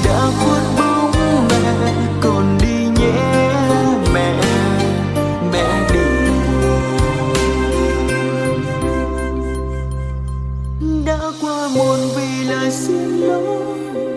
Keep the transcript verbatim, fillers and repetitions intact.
đã khuất bóng mẹ, con đi nhé mẹ, mẹ đi. Đã qua muôn vì là xin lỗi,